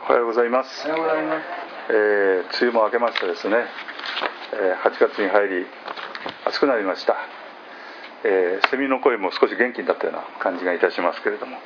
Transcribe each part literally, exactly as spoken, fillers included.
おはようございます。 おはようございます。 えー、梅雨も明けましてですね、えー、はちがつに入り暑くなりました。えー、セミの声も少し元気になったような感じがいたしますけれども、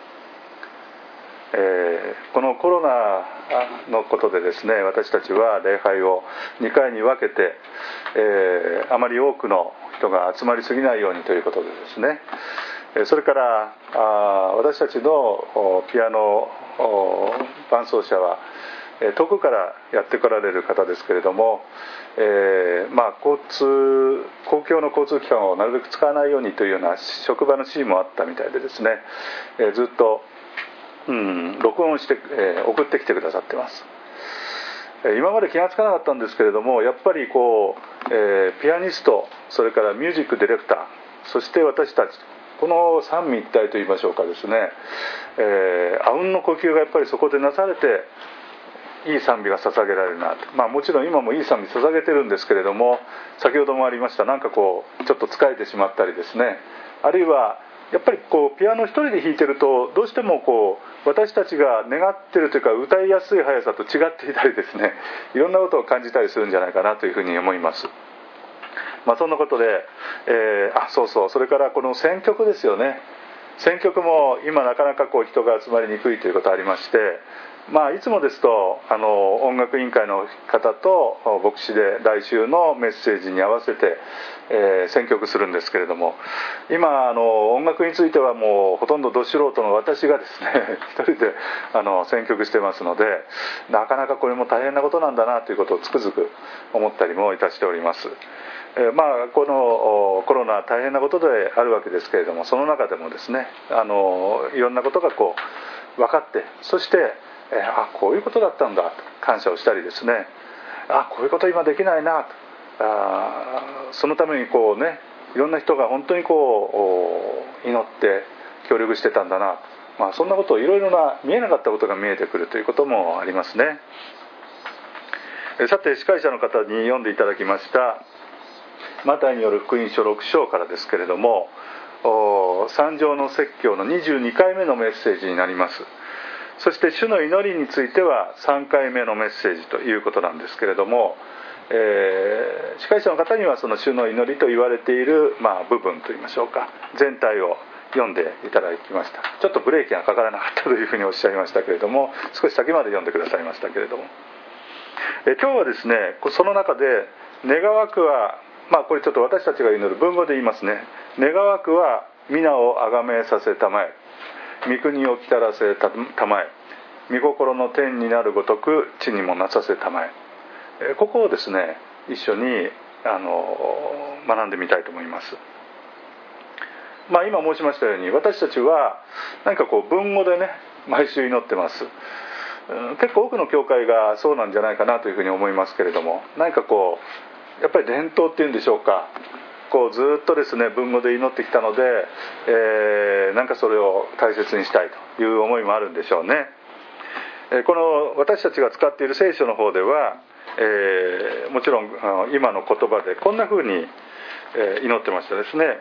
えー、このコロナのことでですね、私たちは礼拝をにかいに分けて、えー、あまり多くの人が集まりすぎないようにということでですね、それからあ私たちのピアノ伴奏者は遠くからやってこられる方ですけれども、えーまあ、交通公共の交通機関をなるべく使わないようにというような職場の指示もあったみたいでですね、えー、ずっと、うん、録音して、えー、送ってきてくださってます。今まで気がつかなかったんですけれども、やっぱりこう、えー、ピアニスト、それからミュージックディレクター、そして私たち、この三位一体といいましょうかですね、えー、阿吽の呼吸がやっぱりそこでなされていい賛美が捧げられるなと、まあ、もちろん今もいい賛美捧げてるんですけれども、先ほどもありましたなんかこうちょっと疲れてしまったりですね、あるいはやっぱりこうピアノ一人で弾いてるとどうしてもこう私たちが願ってるというか歌いやすい速さと違っていたりですね、いろんなことを感じたりするんじゃないかなというふうに思います。まあ、そんなことで、えー、あそうそうそれからこの選曲ですよね。選曲も今なかなかこう人が集まりにくいということがありまして、まあ、いつもですとあの音楽委員会の方と牧師で来週のメッセージに合わせて、えー、選曲するんですけれども、今あの音楽についてはもうほとんどど素人の私がですね一人であの選曲してますので、なかなかこれも大変なことなんだなということをつくづく思ったりもいたしております。えーまあ、このコロナ大変なことであるわけですけれども、その中でもですねあのいろんなことがこう分かって、そして、えー、あこういうことだったんだと感謝をしたりですね、あこういうこと今できないなと、あそのためにこうねいろんな人が本当にこう祈って協力してたんだなと、まあ、そんなことをいろいろな見えなかったことが見えてくるということもありますね。えー、さて司会者の方に読んでいただきましたマタイによる福音書ろく章からですけれども、三条の説教のにじゅうにかいめのメッセージになります。そして主の祈りについてはさんかいめのメッセージということなんですけれども、えー、司会者の方にはその主の祈りと言われている、まあ、部分といいましょうか、全体を読んでいただきました。ちょっとブレーキがかからなかったというふうにおっしゃいましたけれども、少し先まで読んでくださいましたけれども、え今日はですねその中で願わくは、まあこれちょっと私たちが祈る文語で言いますね。願わくは皆を崇めさせたまえ、御国を来たらせたまえ、御心の天になるごとく地にもなさせたまえ。ここをですね一緒にあの学んでみたいと思います。まあ今申しましたように私たちは何かこう文語でね毎週祈ってます。結構多くの教会がそうなんじゃないかなというふうに思いますけれども、何かこうやっぱり伝統っていうんでしょうか、こうずっとですね文語で祈ってきたので、えー、なんかそれを大切にしたいという思いもあるんでしょうね。この私たちが使っている聖書の方では、えー、もちろん今の言葉でこんなふうに祈ってましたですね。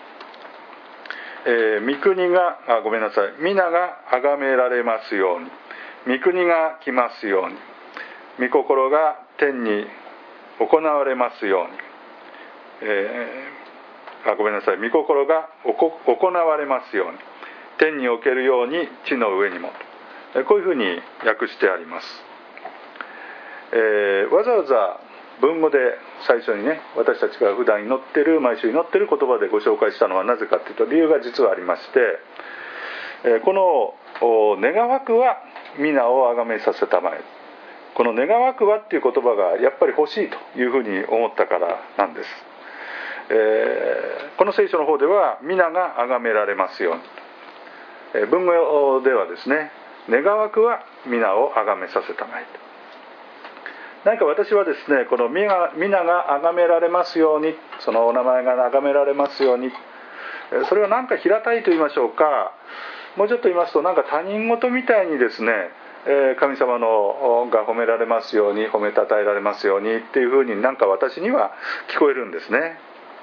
えー、御国があごめんなさい皆が崇められますように、御国が来ますように、御心が天に行われますように、えー、あごめんなさい御心が行われますように、天におけるように地の上にも、こういうふうに訳してあります。えー、わざわざ文語で最初にね私たちが普段祈ってる毎週祈ってる言葉でご紹介したのはなぜかというと理由が実はありまして、えー、この願わくは皆を崇めさせたまえ、この願わくはっていう言葉がやっぱり欲しいというふうに思ったからなんです。えー、この聖書の方では皆が崇められますように、えー、文語ではですね願わくは皆を崇めさせたまえと、何か私はですねこの皆が崇められますように、そのお名前が崇められますように、それは何か平たいと言いましょうか、もうちょっと言いますとなんか他人事みたいにですね、神様のが褒められますように、褒めたたえられますようにっていうふうになんか私には聞こえるんですね。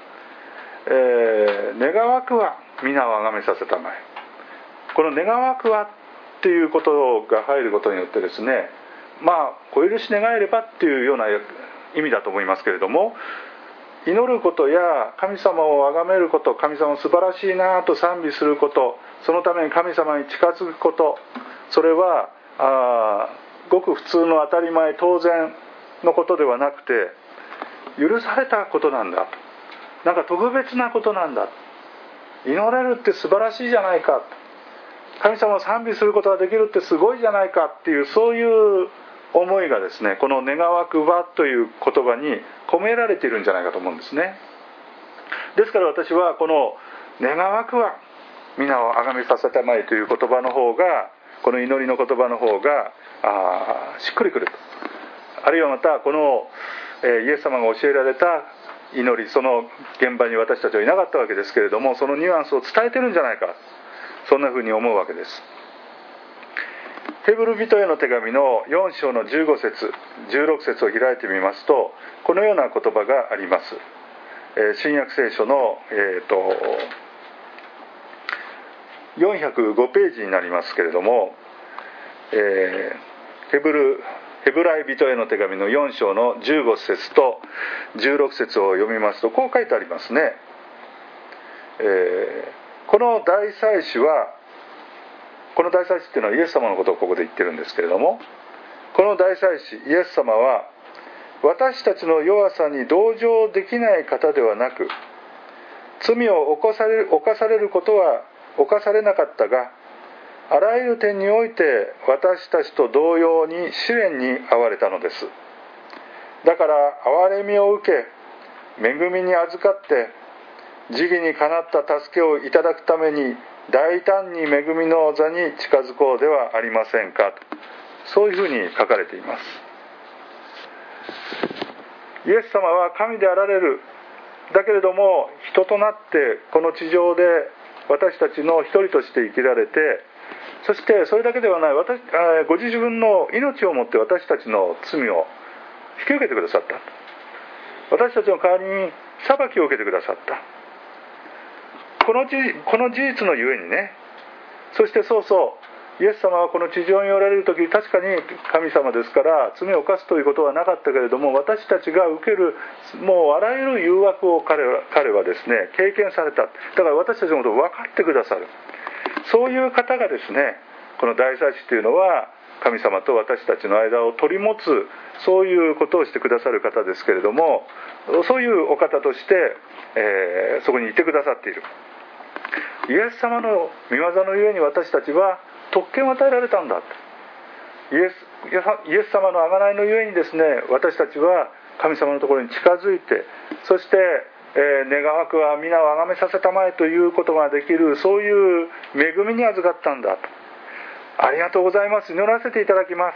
えー、願わくは皆を崇めさせたまえ、この願わくはっていうことが入ることによってですね、 まあお許し願えればっていうような意味だと思いますけれども、祈ることや神様を崇めること、神様素晴らしいなと賛美すること、そのために神様に近づくこと、それはあごく普通の当たり前当然のことではなくて、許されたことなんだ、なんか特別なことなんだ、祈れるって素晴らしいじゃないか、神様を賛美することができるってすごいじゃないかっていう、そういう思いがですね、この願わくばという言葉に込められているんじゃないかと思うんですね。ですから私はこの願わくは皆を崇めさせたまえという言葉の方が、この祈りの言葉の方があしっくりくると。あるいはまたこの、えー、イエス様が教えられた祈り、その現場に私たちはいなかったわけですけれども、そのニュアンスを伝えてるんじゃないか、そんなふうに思うわけです。ヘブル人への手紙のよん章のじゅうご節じゅうろく節を開いてみますと、このような言葉があります。えー、新約聖書の、えー、とよんひゃくごページになりますけれども、えー、ヘブルヘブライ人への手紙のよん章のじゅうご節とじゅうろく節を読みますと、こう書いてありますね。えー、この大祭司は、この大祭司っていうのはイエス様のことをここで言ってるんですけれども、この大祭司イエス様は私たちの弱さに同情できない方ではなく、罪を犯される、犯されることは犯されなかったが、あらゆる点において私たちと同様に試練に遭われたのです。だから憐れみを受け、恵みに預かって慈義にかなった助けをいただくために大胆に恵みの座に近づこうではありませんかと、そういうふうに書かれています。イエス様は神であられる、だけれども人となってこの地上で私たちの一人として生きられて、そしてそれだけではない、私ご自分の命をもって私たちの罪を引き受けてくださった。私たちの代わりに裁きを受けてくださった。この事、この事実のゆえにね、そしてそうそうイエス様はこの地上におられる時、確かに神様ですから罪を犯すということはなかったけれども、私たちが受けるもうあらゆる誘惑を彼は、彼はですね経験された。だから私たちのことを分かってくださる、そういう方がですね、この大祭司というのは神様と私たちの間を取り持つ、そういうことをしてくださる方ですけれども、そういうお方として、えー、そこにいてくださっている。イエス様の御業のゆえに私たちは特権を与えられたんだ。イエス、イエス様の贖いのゆえにですね、私たちは神様のところに近づいて、そして、えー、願わくは皆を崇めさせたまえということができる、そういう恵みに預かったんだと。ありがとうございます、祈らせていただきます。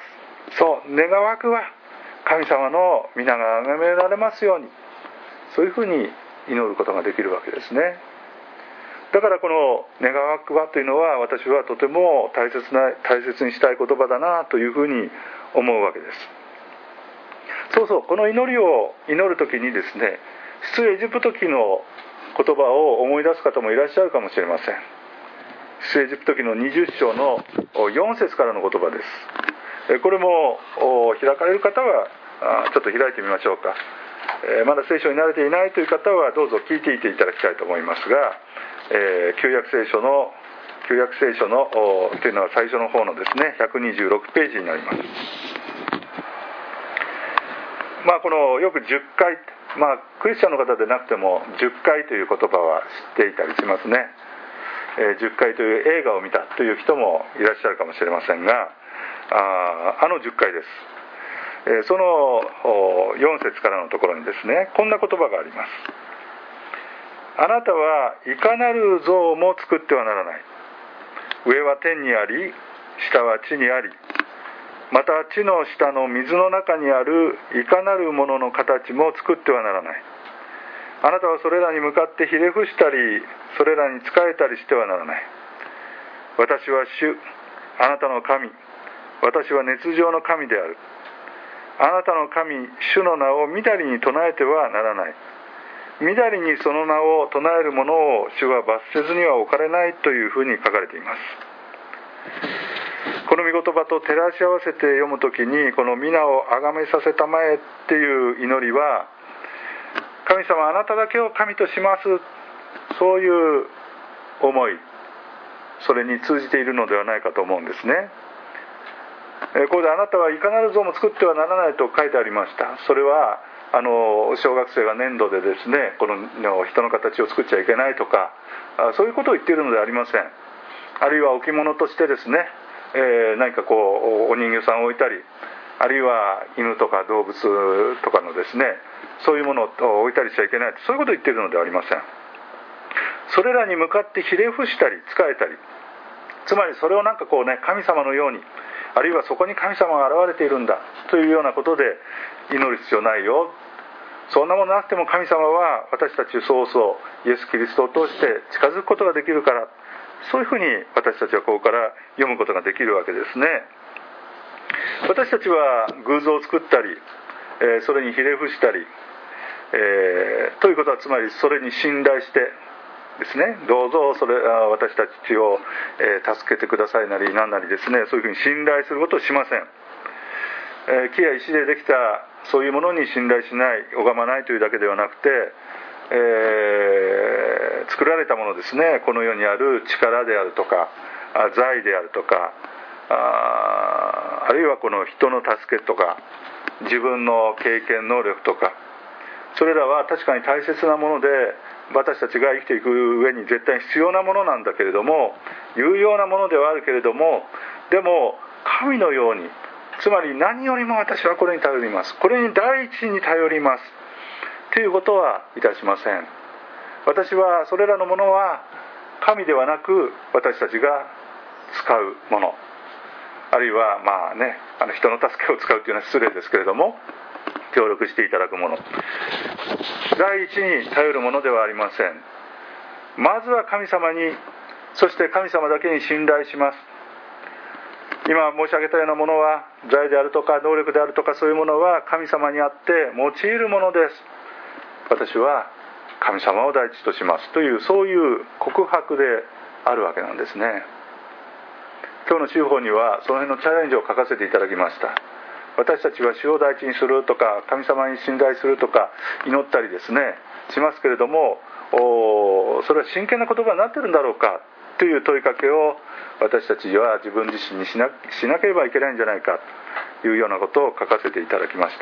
そう、願わくは神様の皆が崇められますように、そういうふうに祈ることができるわけですね。だからこの願わくはというのは、私はとても大切な大切にしたい言葉だなというふうに思うわけです。そうそう、この祈りを祈るときにですね、出エジプト記の言葉を思い出す方もいらっしゃるかもしれません。出エジプト記のにじゅっ章のよん節からの言葉です。これも開かれる方はちょっと開いてみましょうか。まだ聖書に慣れていないという方はどうぞ聞いていていただきたいと思いますが、えー、旧約聖書の旧約聖書のというのは最初の方のですねひゃくにじゅうろくページになります。まあこのよくじゅっかい、まあクリスチャンの方でなくてもじゅっかいという言葉は知っていたりしますね。えー、じゅっかいという映画を見たという人もいらっしゃるかもしれませんが、あ, あのじゅっかいです。えー、そのよん節からのところにですね、こんな言葉があります。あなたはいかなる像も作ってはならない。上は天にあり、下は地にあり、また地の下の水の中にあるいかなるものの形も作ってはならない。あなたはそれらに向かってひれ伏したり、それらに仕えたりしてはならない。私は主、あなたの神、私は熱情の神である。あなたの神、主の名をみだりに唱えてはならない。みだりにその名を唱える者を主は罰せずには置かれないというふうに書かれています。 この御言葉と照らし合わせて読むときに、この皆を崇めさせたまえっていう祈りは、神様あなただけを神とします、そういう思い、それに通じているのではないかと思うんですね。ここであなたはいかなる像も作ってはならないと書いてありました。それはあの小学生が粘土でですね、この人の形を作っちゃいけないとか、そういうことを言っているのではありません。あるいは置物としてですね、えー、何かこうお人形さんを置いたり、あるいは犬とか動物とかのですね、そういうものを置いたりしちゃいけないと、そういうことを言っているのではありません。それらに向かってひれ伏したり仕えたり、つまりそれをなんかこうね、神様のように、あるいはそこに神様が現れているんだというようなことで祈る必要ないよ、そんなものなくても神様は私たちそうそうイエス・キリストを通して近づくことができるから、そういうふうに私たちはここから読むことができるわけですね。私たちは偶像を作ったり、えー、それにひれ伏したり、えー、ということはつまりそれに信頼してですね、どうぞそれ私たちを、えー、助けてくださいなり何なりですね、そういうふうに信頼することをしません。えー、木や石でできたそういうものに信頼しない、拝まないというだけではなくて、えー、作られたものですね、この世にある力であるとか財であるとか、あ, あるいはこの人の助けとか自分の経験能力とか、それらは確かに大切なもので、私たちが生きていく上に絶対必要なものなんだけれども、有用なものではあるけれども、でも神のように、つまり何よりも私はこれに頼ります、これに第一に頼りますということはいたしません。私はそれらのものは神ではなく私たちが使うもの、あるいはまあね、あの人の助けを使うというのは失礼ですけれども、協力していただくもの、第一に頼るものではありません。まずは神様に、そして神様だけに信頼します。今申し上げたようなものは、財であるとか能力であるとか、そういうものは神様にあって用いるものです。私は神様を第一としますという、そういう告白であるわけなんですね。今日の週報にはその辺のチャレンジを書かせていただきました。私たちは主を第一にするとか、神様に信頼するとか祈ったりですねしますけれども、それは真剣な言葉になっているんだろうかという問いかけを私たちは自分自身にし な, しなければいけないんじゃないかというようなことを書かせていただきました。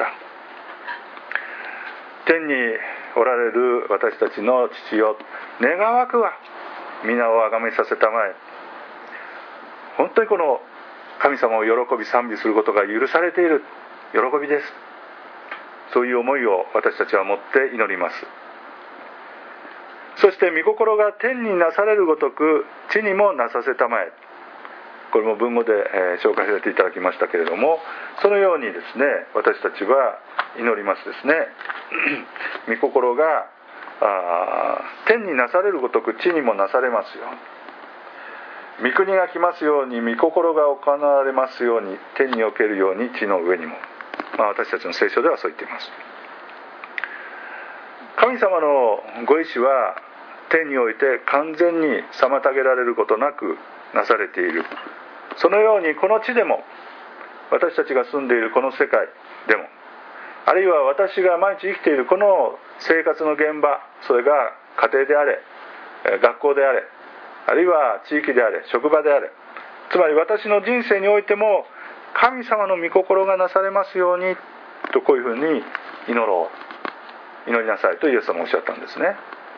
天におられる私たちの父よ、願わくは皆を崇めさせたまえ。本当にこの神様を喜び賛美することが許されている喜びです。そういう思いを私たちは持って祈ります。そして御心が天になされるごとく地にもなさせたまえ。これも文語で、えー、紹介させていただきましたけれども、そのようにですね、私たちは祈りますですね。御心があ天になされるごとく地にもなされますように。御国が来ますように、御心が行われますように、天におけるように地の上にも。まあ、私たちの聖書ではそう言っています。神様のご意志は天において完全に妨げられることなくなされている。そのようにこの地でも、私たちが住んでいるこの世界でも、あるいは私が毎日生きているこの生活の現場、それが家庭であれ、学校であれ、あるいは地域であれ、職場であれ、つまり私の人生においても神様の御心がなされますようにと、こういうふうに祈ろう、祈りなさいとイエス様おっしゃったんですね。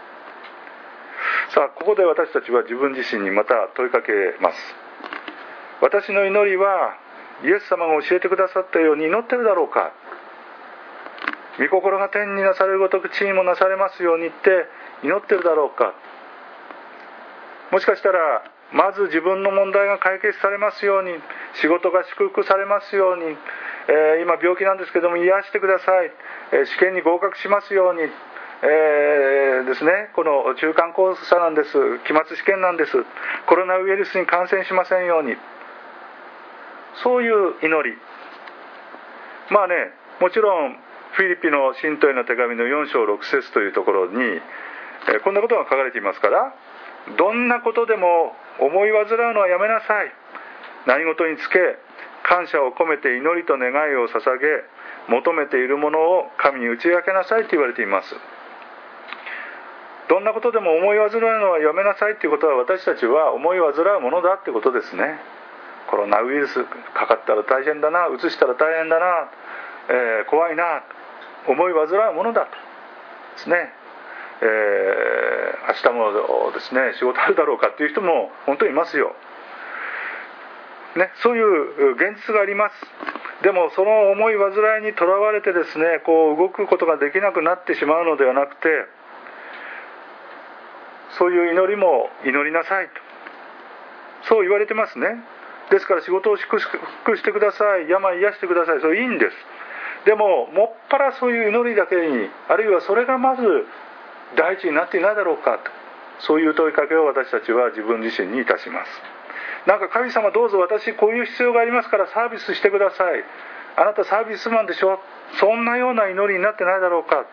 さあ、ここで私たちは自分自身にまた問いかけます。私の祈りはイエス様が教えてくださったように祈ってるだろうか。御心が天になされるごとく地にもなされますようにって祈ってるだろうか。もしかしたらまず自分の問題が解決されますように、仕事が祝福されますように、えー、今病気なんですけども癒してください、えー、試験に合格しますように、えー、ですね、この中間考査なんです、期末試験なんです、コロナウイルスに感染しませんように、そういう祈り。まあね、もちろんフィリピの信徒への手紙のよん章ろく節というところに、えー、こんなことが書かれていますから、どんなことでも思い煩うのはやめなさい。 何事につけ感謝を込めて祈りと願いを捧げ、求めているものを神に打ち明けなさいと言われています。どんなことでも思い煩うのはやめなさいということは、私たちは思い煩うものだということですね。コロナウイルスかかったら大変だな、うつしたら大変だな、えー、怖いな、思い煩うものだとですね、えー、明日もですね仕事あるだろうかという人も本当にいますよ、ね、そういう現実があります。でもその思い煩いにとらわれてですね、こう動くことができなくなってしまうのではなくて、そういう祈りも祈りなさいと、そう言われてますね。ですから仕事を祝福してください、病癒してください、それいいんです。でももっぱらそういう祈りだけに、あるいはそれがまず第一になっていないだろうかと、そういう問いかけを私たちは自分自身にいたします。なんか神様どうぞ私こういう必要がありますからサービスしてください、あなたサービスマンでしょ、そんなような祈りになってないだろうか。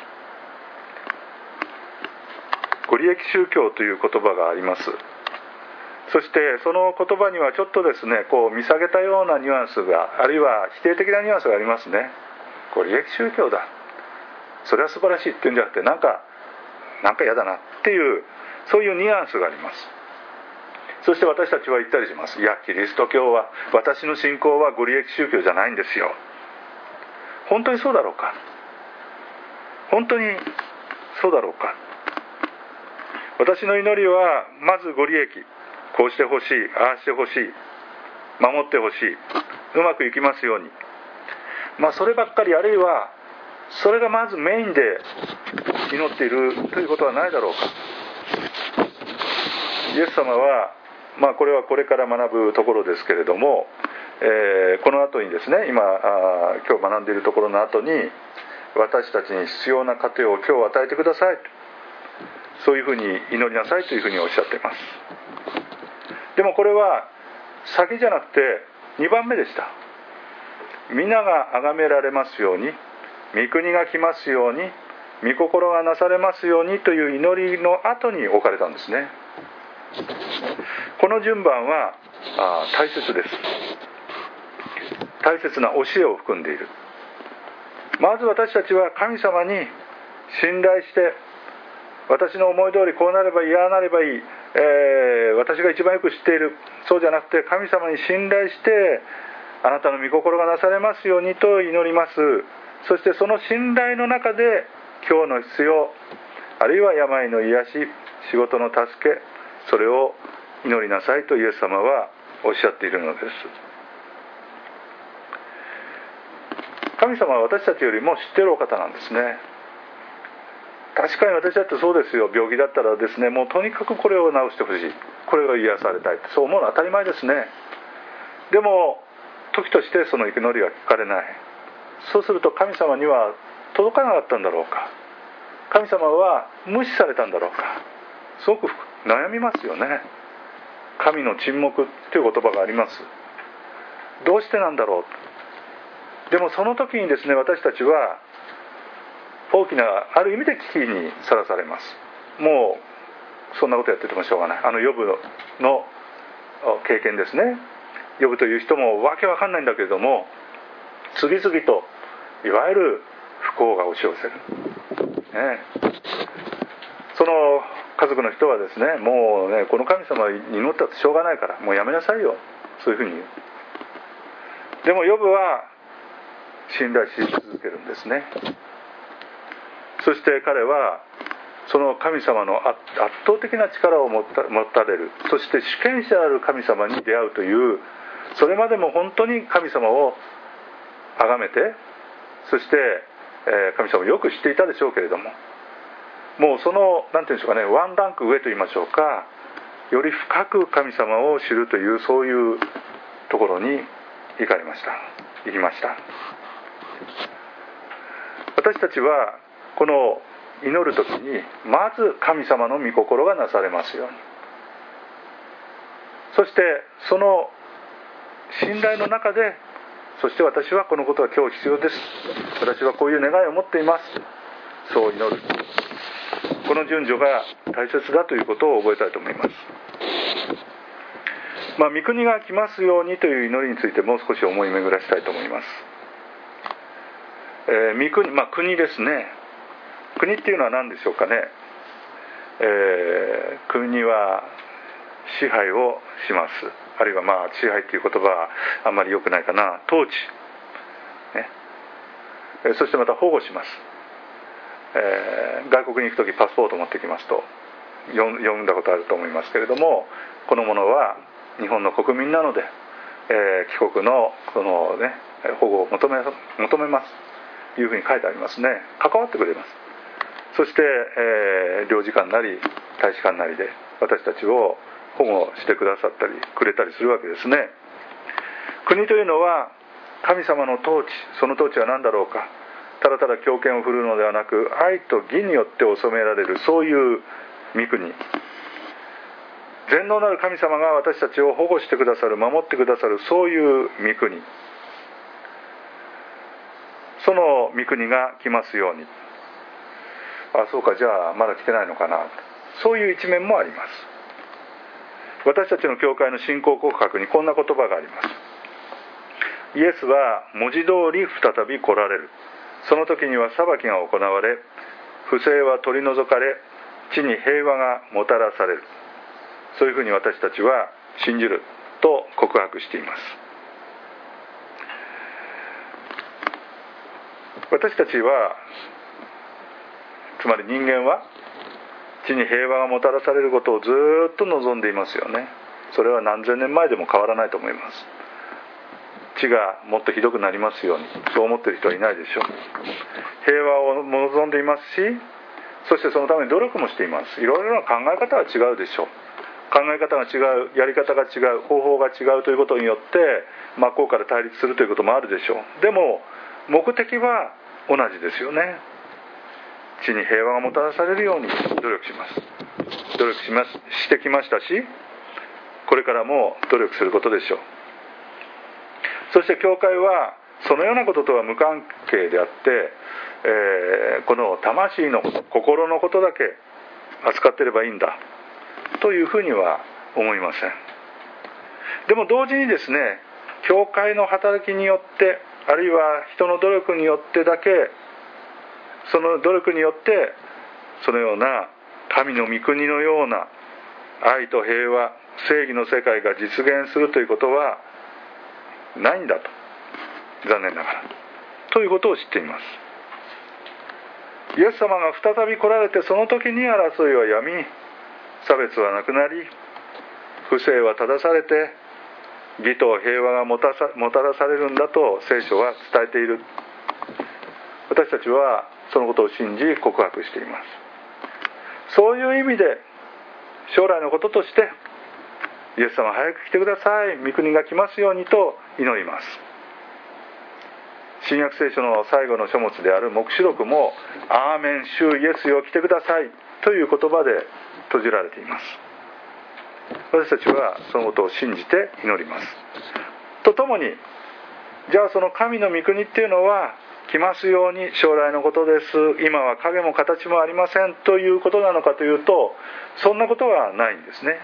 ご利益宗教という言葉があります。そしてその言葉にはちょっとですね、こう見下げたようなニュアンスが、あるいは否定的なニュアンスがありますね。ご利益宗教だ、それは素晴らしいっていうんじゃなくて、なんかなんか嫌だなっていう、そういうニュアンスがあります。そして私たちは言ったりします。いや、キリスト教は、私の信仰はご利益宗教じゃないんですよ。本当にそうだろうか。本当にそうだろうか。私の祈りはまずご利益、こうしてほしい、ああしてほしい、守ってほしい、うまくいきますように、まあそればっかり、あるいはそれがまずメインで祈っているということはないだろうか。イエス様は、まあこれはこれから学ぶところですけれども、えー、この後にですね、今あ今日学んでいるところの後に、私たちに必要な糧を今日与えてくださいと、そういうふうに祈りなさいというふうにおっしゃっています。でもこれは先じゃなくてにばんめでした。皆が崇められますように、御国が来ますように、御心がなされますようにという祈りの後に置かれたんですね。この順番はあ大切です。大切な教えを含んでいる。まず私たちは神様に信頼して、私の思い通りこうなればいい、ああなればいい、えー、私が一番よく知っている、そうじゃなくて神様に信頼して、あなたの御心がなされますようにと祈ります。そしてその信頼の中で今日の必要、あるいは病の癒し、仕事の助け、それを祈りなさいとイエス様はおっしゃっているのです。神様は私たちよりも知っているお方なんですね。確かに私だってそうですよ。病気だったらですね、もうとにかくこれを治してほしい、これを癒されたい、そう思うのは当たり前ですね。でも時としてその祈りが聞かれない。そうすると神様には届かなかったんだろうか、神様は無視されたんだろうか、すごく悩みますよね。神の沈黙という言葉があります。どうしてなんだろう。でもその時にですね、私たちは大きなある意味で危機にさらされます。もうそんなことやっててもしょうがない。あのヨブの経験ですね。ヨブという人もわけわかんないんだけれども、次々といわゆる不幸が押し寄せる、ね、その家族の人はですね、もうね、この神様に祈ったってしょうがないからもうやめなさいよ、そういうふうに言う。でもヨブは信頼し続けるんですね。そして彼はその神様の圧倒的な力を持た、持たれる、そして主権者である神様に出会うという、それまでも本当に神様を崇めて、そして、えー、神様をよく知っていたでしょうけれども、もうその何て言うんでしょうかね、ワンランク上と言いましょうか、より深く神様を知るという、そういうところに行かれました行きました。私たちはこの祈るときに、まず神様の御心がなされますように、そしてその信頼の中で、そして私はこのことが今日必要です、私はこういう願いを持っています、そう祈る、この順序が大切だということを覚えたいと思います。 まあ、御国が来ますようにという祈りについてもう少し思い巡らしたいと思います。えー、御国、まあ、国ですね。国っていうのは何でしょうかね。えー、国は支配をします。あるいはまあ支配という言葉はあんまり良くないかな。統治、ね、えー、そしてまた保護します。えー、外国に行くときパスポートを持ってきますと読んだことあると思いますけれども、このものは日本の国民なので、えー、帰国のその、ね、保護を求め、求めますというふうに書いてありますね。関わってくれます。そして、えー、領事館なり大使館なりで私たちを保護してくださったりくれたりするわけですね。国というのは神様の統治、その統治は何だろうか。ただただ強権を振るうのではなく、愛と義によって治められる、そういう御国、全能なる神様が私たちを保護してくださる、守ってくださる、そういう御国、その御国が来ますように。あ、そうか、じゃあまだ来てないのかな、そういう一面もあります。私たちの教会の信仰告白にこんな言葉があります。イエスは文字通り再び来られる。その時には裁きが行われ、不正は取り除かれ、地に平和がもたらされる。そういうふうに私たちは信じると告白しています。私たちは、つまり人間は地に平和がもたらされることをずっと望んでいますよね。それは何千年前でも変わらないと思います。地がもっとひどくなりますように、そう思っている人はいないでしょう。平和を望んでいますし、そしてそのために努力もしています。いろいろな考え方は違うでしょう。考え方が違う、やり方が違う、方法が違うということによって真っ向から対立するということもあるでしょう。でも目的は同じですよね。地に平和がもたらされるように努力します。努力します、してきましたし、これからも努力することでしょう。そして教会はそのようなこととは無関係であって、えー、この魂の心のことだけ扱っていればいいんだというふうには思いません。でも同時にですね、教会の働きによって、あるいは人の努力によってだけ、その努力によってそのような神の御国のような愛と平和、正義の世界が実現するということはないんだと、残念ながらということを知っています。イエス様が再び来られて、その時に争いはやみ、差別はなくなり、不正は正されて、義と平和がもたさ、もたらされるんだと聖書は伝えている。私たちはそのことを信じ告白しています。そういう意味で将来のこととして、イエス様早く来てください、御国が来ますようにと祈ります。新約聖書の最後の書物である黙示録も、アーメン、主イエスよ来てくださいという言葉で閉じられています。私たちはそのことを信じて祈ります。とともに、じゃあその神の御国っていうのは来ますように将来のことです、今は影も形もありませんということなのかというと、そんなことはないんですね。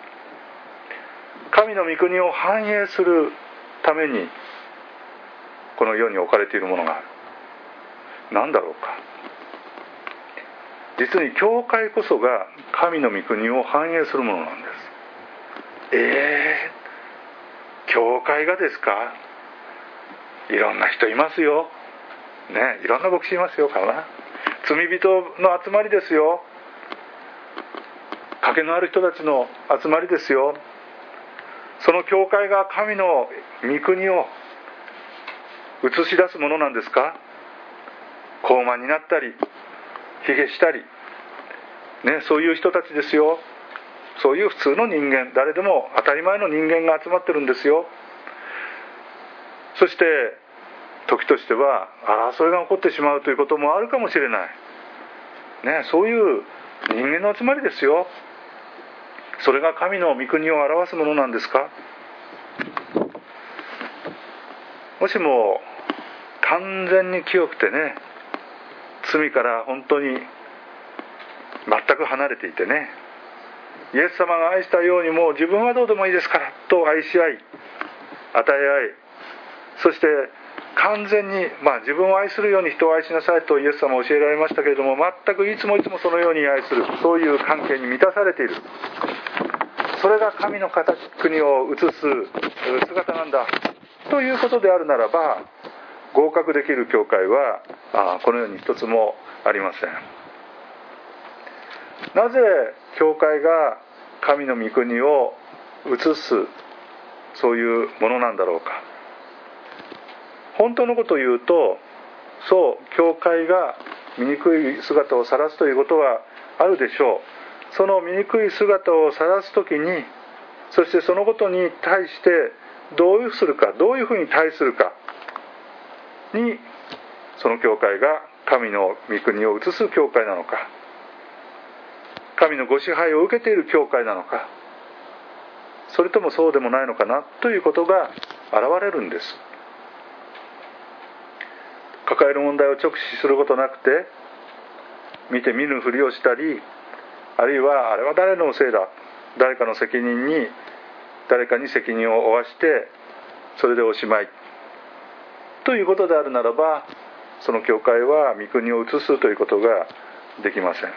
神の御国を反映するためにこの世に置かれているものがある。何だろうか。実に教会こそが神の御国を反映するものなんです。えー、教会がですか。いろんな人いますよね、いろんな牧師いますよかな。罪人の集まりですよ。賭けのある人たちの集まりですよ。その教会が神の御国を映し出すものなんですか。高慢になったり卑下したり、ね、そういう人たちですよ。そういう普通の人間、誰でも当たり前の人間が集まってるんですよ。そして時としては争いが起こってしまうということもあるかもしれない、ね、そういう人間の集まりですよ。それが神の御国を表すものなんですか。もしも完全に清くてね、罪から本当に全く離れていてね、 イエス様が愛したようにもう自分はどうでもいいですからと愛し合い与え合い、そして完全に、まあ、自分を愛するように人を愛しなさいとイエス様は教えられましたけれども、全くいつもいつもそのように愛する、そういう関係に満たされている。それが神の国を映す姿なんだということであるならば、合格できる教会はあこのように一つもありません。なぜ教会が神の御国を映すそういうものなんだろうか。本当のことを言うと、そう教会が醜い姿を晒すということはあるでしょう。その醜い姿を晒すときに、そしてそのことに対してどういうするか、どういうふうに対するかに、その教会が神の御国を映す教会なのか、神のご支配を受けている教会なのか、それともそうでもないのかなということが現れるんです。抱える問題を直視することなくて、見て見ぬふりをしたり、あるいはあれは誰のせいだ、誰かの責任に誰かに責任を負わしてそれでおしまいということであるならば、その教会は御国を移すということができません。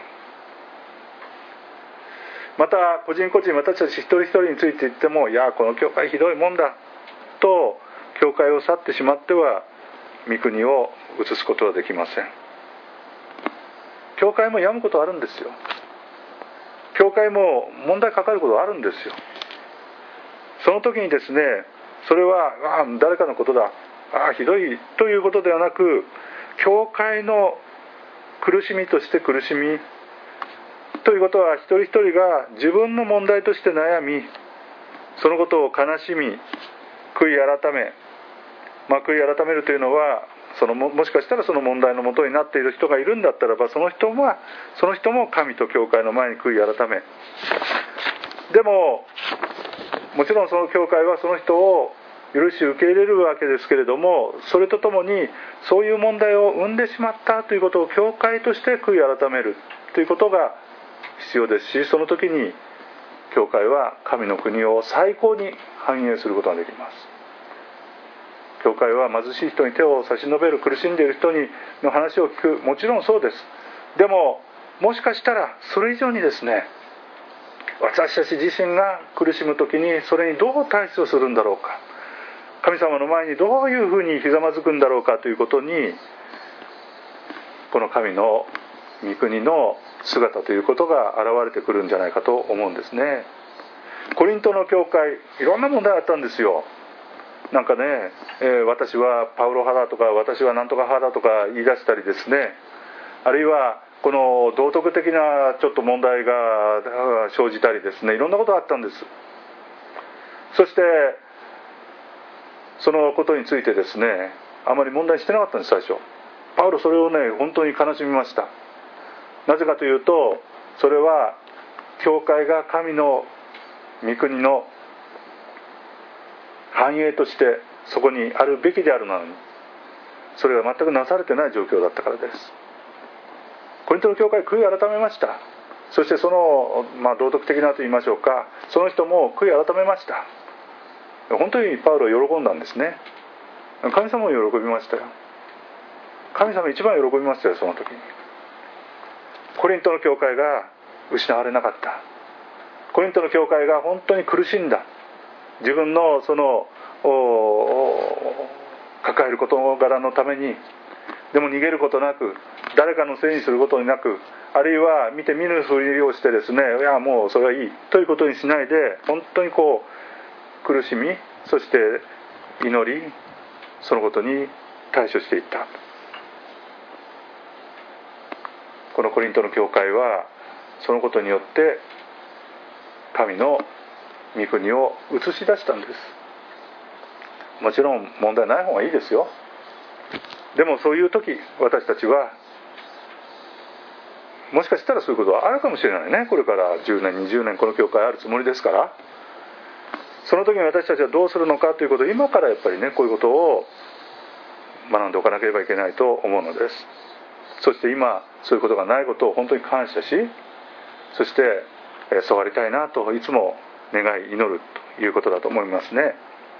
また個人個人、私たち一人一人について言っても、いやこの教会ひどいもんだと教会を去ってしまっては御国を移すことはできません。教会も病むことはあるんですよ。教会も問題かかることはあるんですよ。その時にですね、それはあ誰かのことだ、あひどいということではなく、教会の苦しみとして苦しみということは、一人一人が自分の問題として悩み、そのことを悲しみ悔い改め、まあ、悔い改めるというのはその も, もしかしたらその問題の元になっている人がいるんだったらば、その人はその人も神と教会の前に悔い改め、でももちろんその教会はその人を許し受け入れるわけですけれども、それとともにそういう問題を生んでしまったということを教会として悔い改めるということが必要ですし、その時に教会は神の国を最高に繁栄することができます。教会は貧しい人に手を差し伸べる、苦しんでいる人にの話を聞く、もちろんそうです。でももしかしたらそれ以上にですね、私たち自身が苦しむ時にそれにどう対処するんだろうか、神様の前にどういうふうにひざまずくんだろうかということに、この神の御国の姿ということが現れてくるんじゃないかと思うんですね。コリントの教会、いろんな問題あったんですよ。なんかね、えー、私はパウロ派だとか、私はなんとか派だとか言い出したりですね、あるいはこの道徳的なちょっと問題が生じたりですね、いろんなことがあったんです。そしてそのことについてですね、あまり問題してなかったんです。最初パウロそれをね本当に悲しみました。なぜかというと、それは教会が神の御国の繁栄としてそこにあるべきであるのに、それが全くなされてない状況だったからです。コリントの教会、悔い改めました。そしてその、まあ、道徳的なと言いましょうか、その人も悔い改めました。本当にパウロは喜んだんですね。神様も喜びましたよ。神様一番喜びましたよ、その時に。コリントの教会が失われなかった。コリントの教会が本当に苦しんだ。自分のその抱える事柄のために、でも逃げることなく、誰かのせいにすることなく、あるいは見て見ぬふりをしてですね、いやもうそれはいいということにしないで、本当にこう苦しみ、そして祈り、そのことに対処していった。このコリントの教会はそのことによって神の御国を映し出したんです。もちろん問題ない方がいいですよ。でもそういう時、私たちはもしかしたらそういうことはあるかもしれないね。これからじゅうねんにじゅうねんこの教会あるつもりですから、その時に私たちはどうするのかということを今からやっぱりね、こういうことを学んでおかなければいけないと思うのです。そして今そういうことがないことを本当に感謝し、そしてそうありたいなといつも願い祈るということだと思いますね。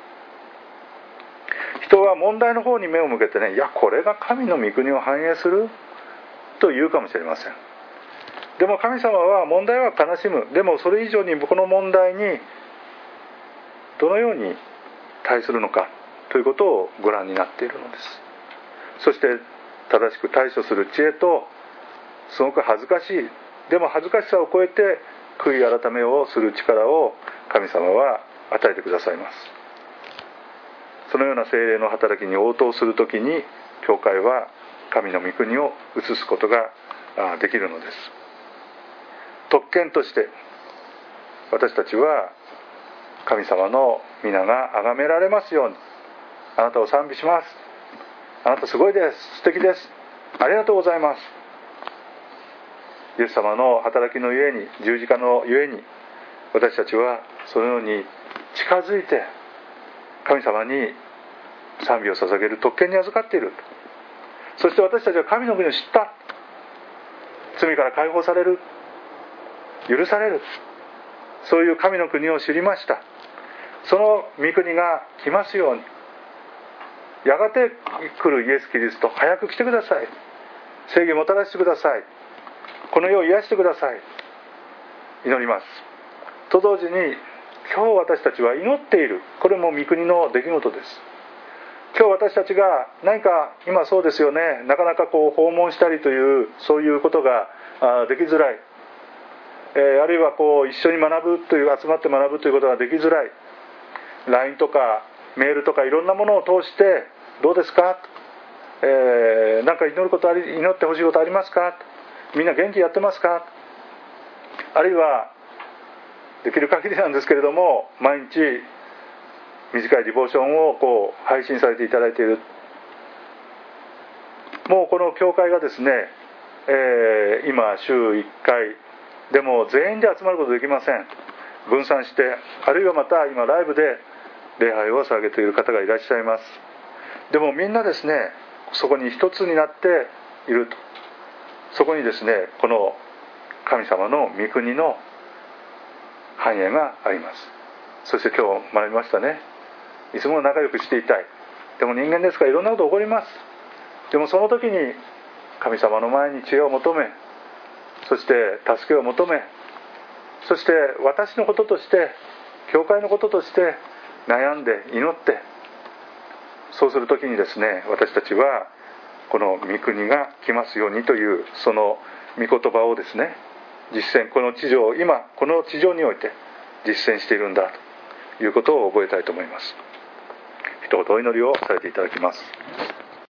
人は問題の方に目を向けてね、いやこれが神の御国を反映すると言うかもしれません。でも神様は問題は悲しむ。でもそれ以上にこの問題にどのように対するのかということをご覧になっているのです。そして正しく対処する知恵と、すごく恥ずかしい、でも恥ずかしさを超えて悔い改めをする力を神様は与えてくださいます。そのような聖霊の働きに応答するときに、教会は神の御国を移すことができるのです。特権として私たちは神様の皆が崇められますように、あなたを賛美します、あなたすごいです、素敵です、ありがとうございます、イエス様の働きのゆえに、十字架のゆえに、私たちはそのように近づいて神様に賛美を捧げる特権に預かっている。そして私たちは神の国を知った、罪から解放される、許される、そういう神の国を知りました。その御国が来ますように、やがて来るイエス・キリスト、早く来てください、正義をもたらしてください、この世を癒してください、祈ります。と同時に今日私たちは祈っている、これも御国の出来事です。今日私たちが何か、今そうですよね、なかなかこう訪問したりというそういうことができづらい、えー、あるいはこう一緒に学ぶという、集まって学ぶということができづらい、 ライン とかメールとかいろんなものを通してどうですか、えー、なんか祈ることあり、祈ってほしいことありますか、みんな元気やってますか、あるいはできる限りなんですけれども毎日短いディボーションをこう配信されていただいている。もうこの教会がですね、えー、今週いっかいでも全員で集まることできません。分散して、あるいはまた今ライブで礼拝を捧げている方がいらっしゃいます。でもみんなですね、そこに一つになっていると。そこにですね、この神様の御国の繁栄があります。そして今日学びましたね、いつも仲良くしていたい、でも人間ですからいろんなこと起こります。でもその時に神様の前に知恵を求め、そして助けを求め、そして私のこととして、教会のこととして悩んで祈って、そうする時にですね、私たちはこの御国が来ますようにというその御言葉をですね、実践、この地上、今この地上において実践しているんだということを覚えたいと思います。一言お祈りをさせていただきます。